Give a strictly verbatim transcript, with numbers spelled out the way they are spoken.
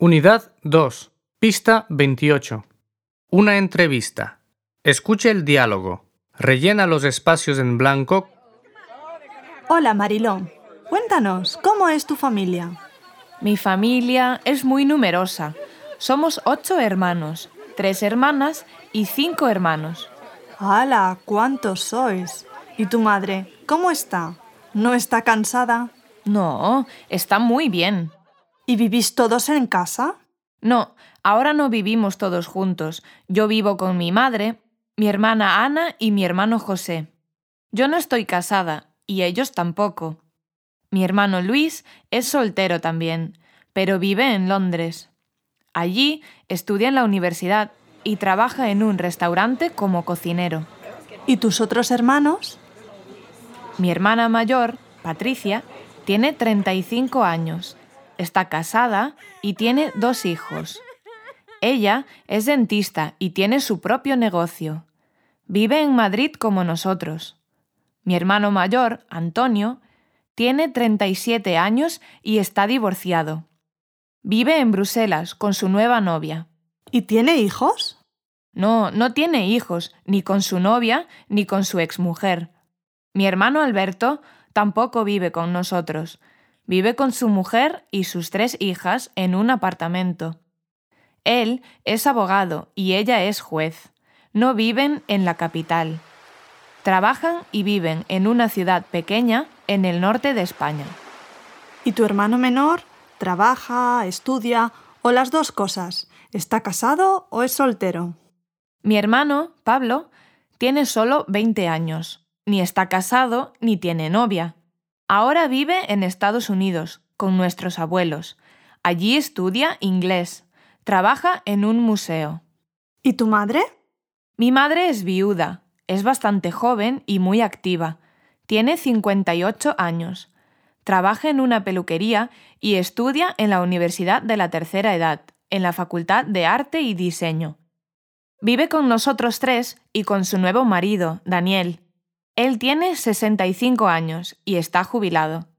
Unidad dos. Pista veintiocho. Una entrevista. Escuche el diálogo. Rellena los espacios en blanco. Hola, Mariló. Cuéntanos, ¿cómo es tu familia? Mi familia es muy numerosa. Somos ocho hermanos, tres hermanas y cinco hermanos. ¡Hala! ¿Cuántos sois? ¿Y tu madre? ¿Cómo está? ¿No está cansada? No, está muy bien. ¿Y vivís todos en casa? No, ahora no vivimos todos juntos. Yo vivo con mi madre, mi hermana Ana y mi hermano José. Yo no estoy casada, y ellos tampoco. Mi hermano Luis es soltero también, pero vive en Londres. Allí estudia en la universidad y trabaja en un restaurante como cocinero. ¿Y tus otros hermanos? Mi hermana mayor, Patricia, tiene treinta y cinco años. Está casada y tiene dos hijos. Ella es dentista y tiene su propio negocio. Vive en Madrid como nosotros. Mi hermano mayor, Antonio, tiene treinta y siete años y está divorciado. Vive en Bruselas con su nueva novia. ¿Y tiene hijos? No, no tiene hijos, ni con su novia ni con su exmujer. Mi hermano Alberto tampoco vive con nosotros. Vive con su mujer y sus tres hijas en un apartamento. Él es abogado y ella es juez. No viven en la capital. Trabajan y viven en una ciudad pequeña en el norte de España. ¿Y tu hermano menor? ¿Trabaja, estudia o las dos cosas? ¿Está casado o es soltero? Mi hermano, Pablo, tiene solo veinte años. Ni está casado ni tiene novia. Ahora vive en Estados Unidos con nuestros abuelos. Allí estudia inglés. Trabaja en un museo. ¿Y tu madre? Mi madre es viuda. Es bastante joven y muy activa. Tiene cincuenta y ocho años. Trabaja en una peluquería y estudia en la Universidad de la Tercera Edad, en la Facultad de Arte y Diseño. Vive con nosotros tres y con su nuevo marido, Daniel. Él tiene sesenta y cinco años y está jubilado.